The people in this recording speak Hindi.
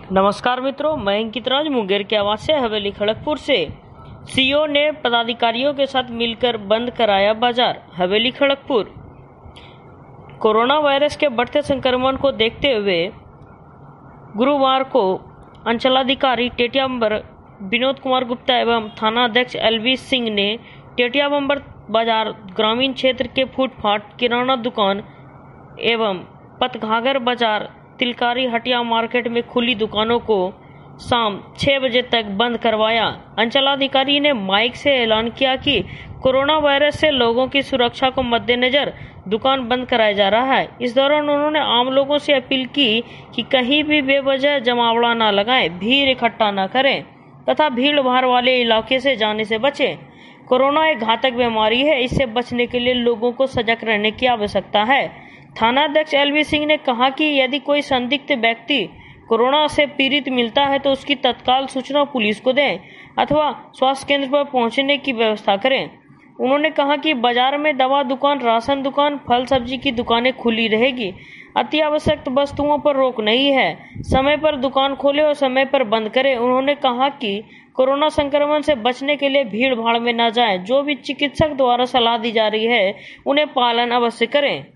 नमस्कार मित्रों, मैं अंकित राज मुंगेर के आवाज से हवेली खड़गपुर से। सीईओ ने पदाधिकारियों के साथ मिलकर बंद कराया बाजार। हवेली खड़गपुर। कोरोना वायरस के बढ़ते संक्रमण को देखते हुए गुरुवार को अंचलाधिकारी टेटियाबंबर विनोद कुमार गुप्ता एवं थानाध्यक्ष एलवी सिंह ने टेटियाबंबर बाजार ग्रामीण क्षेत्र के फुटपाथ, किराना दुकान एवं पतघागर बाजार, तिलकारी हटिया मार्केट में खुली दुकानों को शाम 6 बजे तक बंद करवाया। अंचलाधिकारी ने माइक से ऐलान किया कि कोरोना वायरस से लोगों की सुरक्षा को मद्देनजर दुकान बंद कराया जा रहा है। इस दौरान उन्होंने आम लोगों से अपील की कि कहीं भी बेवजह जमावड़ा न लगाएं, भीड़ इकट्ठा न करें तथा भीड़ भाड़ वाले इलाके से जाने से बचें। कोरोना एक घातक बीमारी है, इससे बचने के लिए लोगों को सजग रहने की आवश्यकता है। थानाध्यक्ष एलवी सिंह ने कहा कि यदि कोई संदिग्ध व्यक्ति कोरोना से पीड़ित मिलता है तो उसकी तत्काल सूचना पुलिस को दें अथवा स्वास्थ्य केंद्र पर पहुंचने की व्यवस्था करें। उन्होंने कहा कि बाजार में दवा दुकान, राशन दुकान, फल सब्जी की दुकानें खुली रहेगी। अति आवश्यक वस्तुओं पर रोक नहीं है। समय पर दुकान खोले और समय पर बंद करें। उन्होंने कहा कि कोरोना संक्रमण से बचने के लिए भीड़ भाड़ में न जाएं। जो भी चिकित्सक द्वारा सलाह दी जा रही है उन्हें पालन अवश्य करें।